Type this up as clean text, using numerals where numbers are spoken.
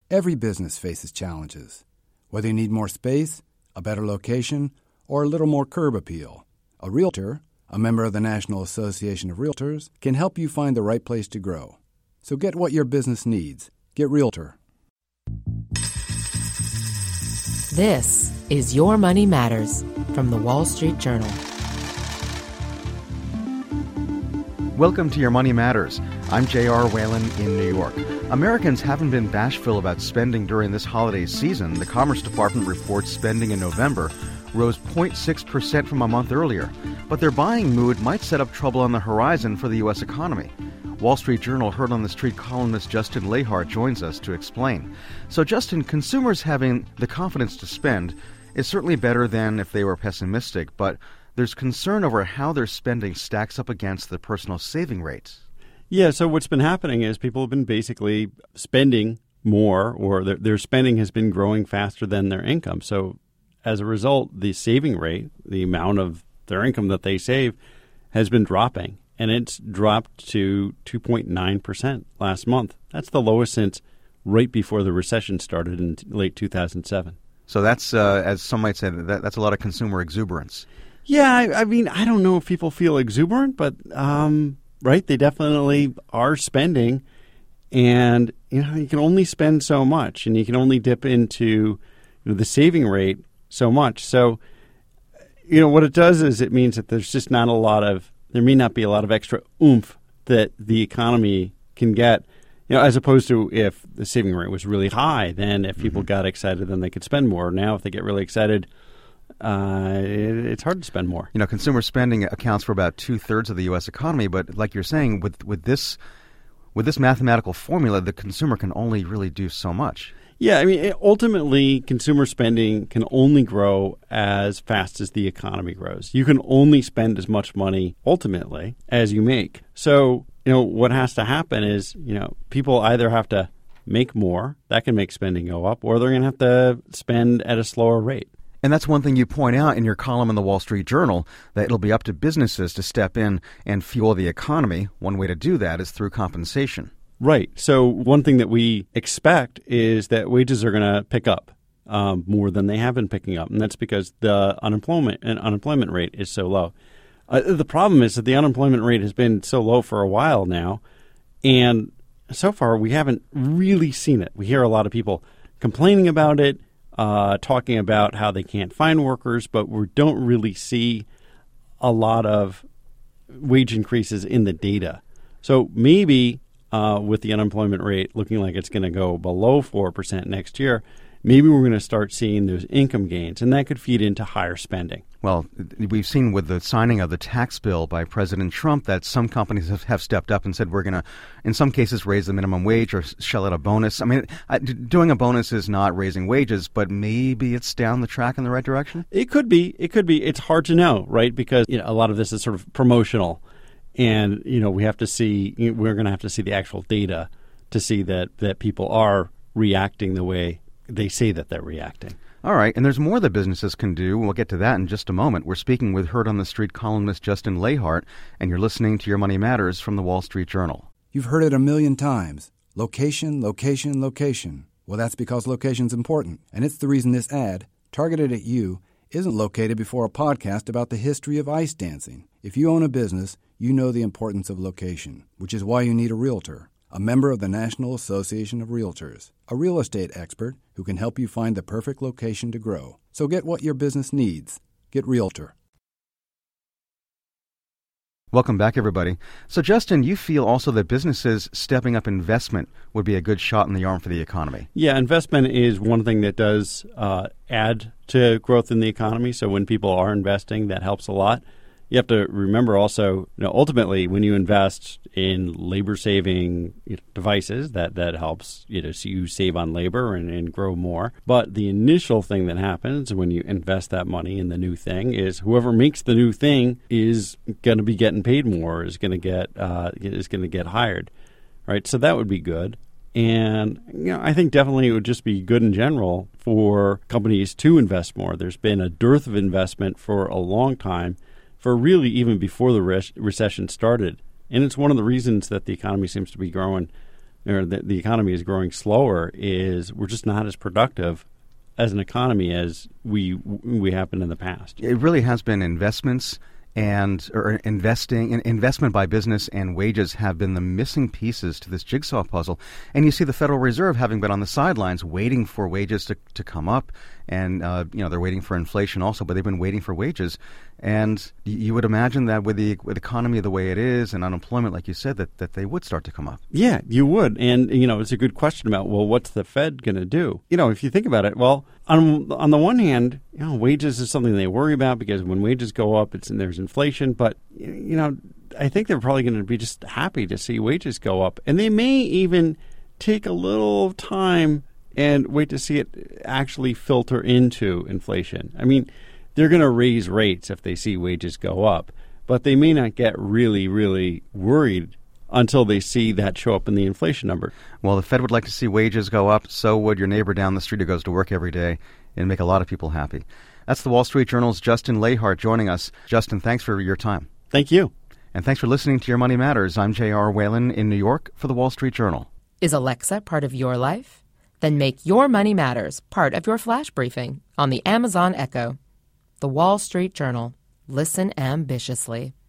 Every business faces challenges. Whether you need more space, a better location, or a little more curb appeal, a Realtor, a member of the National Association of Realtors, can help you find the right place to grow. So get what your business needs. Get Realtor. This is Your Money Matters from the Wall Street Journal. Welcome to Your Money Matters. I'm J.R. Whalen in New York. Americans haven't been bashful about spending during this holiday season. The Commerce Department reports spending in November rose 0.6% from a month earlier. But their buying mood might set up trouble on the horizon for the U.S. economy. Wall Street Journal Heard on the Street columnist Justin Lahart joins us to explain. So, Justin, consumers having the confidence to spend is certainly better than if they were pessimistic, but there's concern over how their spending stacks up against the personal saving rates. Yeah, so what's been happening is people have been basically spending more, or their spending has been growing faster than their income. So as a result, the saving rate, the amount of their income that they save, has been dropping. And it's dropped to 2.9% last month. That's the lowest since right before the recession started in late 2007. So that's, as some might say, that's a lot of consumer exuberance. Yeah, I mean, I don't know if people feel exuberant, but right, they definitely are spending. And, you can only spend so much, and you can only dip into the saving rate so much. So, what it does is it means that there's just not there may not be a lot of extra oomph that the economy can get, as opposed to if the saving rate was really high, then if people got excited, then they could spend more. Now, if they get really excited, it's hard to spend more. Consumer spending accounts for about 2/3 of the U.S. economy, but like you're saying, with this mathematical formula, the consumer can only really do so much. Yeah, I mean, ultimately, consumer spending can only grow as fast as the economy grows. You can only spend as much money, ultimately, as you make. So, what has to happen is, people either have to make more, that can make spending go up, or they're going to have to spend at a slower rate. And that's one thing you point out in your column in the Wall Street Journal, that it'll be up to businesses to step in and fuel the economy. One way to do that is through compensation. Right. So one thing that we expect is that wages are going to pick up more than they have been picking up. And that's because the unemployment rate is so low. The problem is that the unemployment rate has been so low for a while now. And so far, we haven't really seen it. We hear a lot of people complaining about it, talking about how they can't find workers, but we don't really see a lot of wage increases in the data. So maybe with the unemployment rate looking like it's going to go below 4% next year, maybe we're going to start seeing those income gains, and that could feed into higher spending. Well, we've seen with the signing of the tax bill by President Trump that some companies have stepped up and said we're going to, in some cases, raise the minimum wage or shell out a bonus. I mean, doing a bonus is not raising wages, but maybe it's down the track in the right direction? It could be. It's hard to know, right? Because a lot of this is sort of promotional. And, we're going to have to see the actual data to see that people are reacting the way they say that they're reacting. All right. And there's more that businesses can do. We'll get to that in just a moment. We're speaking with Heard on the Street columnist Justin Lahart, and you're listening to Your Money Matters from the Wall Street Journal. You've heard it a million times. Location, location, location. Well, that's because location's important. And it's the reason this ad, targeted at you, isn't located before a podcast about the history of ice dancing. If you own a business, you know the importance of location, which is why you need a Realtor, a member of the National Association of Realtors, a real estate expert who can help you find the perfect location to grow. So get what your business needs. Get Realtor. Welcome back, everybody. So, Justin, you feel also that businesses stepping up investment would be a good shot in the arm for the economy. Yeah, investment is one thing that does add to growth in the economy. So when people are investing, that helps a lot. You have to remember also, ultimately, when you invest in labor-saving devices, that helps, so you save on labor and grow more. But the initial thing that happens when you invest that money in the new thing is whoever makes the new thing is going to be getting paid more, is going to get hired, right? So that would be good. And I think definitely it would just be good in general for companies to invest more. There's been a dearth of investment for a long time, for really even before the recession started. And it's one of the reasons that the economy seems to be growing or the economy is growing slower is we're just not as productive as an economy as we have been in the past. It really has been investment by business and wages have been the missing pieces to this jigsaw puzzle. And you see the Federal Reserve having been on the sidelines waiting for wages to come up. And, they're waiting for inflation also, but they've been waiting for wages. And you would imagine that with the economy the way it is and unemployment, like you said, that they would start to come up. Yeah, you would. And, it's a good question about, well, what's the Fed going to do? If you think about it, well, on the one hand, wages is something they worry about because when wages go up, there's inflation. But, I think they're probably going to be just happy to see wages go up. And they may even take a little time and wait to see it actually filter into inflation. I mean, they're going to raise rates if they see wages go up, but they may not get really, really worried until they see that show up in the inflation number. Well, the Fed would like to see wages go up. So would your neighbor down the street who goes to work every day, and make a lot of people happy. That's the Wall Street Journal's Justin Lahart joining us. Justin, thanks for your time. Thank you. And thanks for listening to Your Money Matters. I'm J.R. Whalen in New York for the Wall Street Journal. Is Alexa part of your life? Then make Your Money Matters part of your flash briefing on the Amazon Echo. The Wall Street Journal. Listen ambitiously.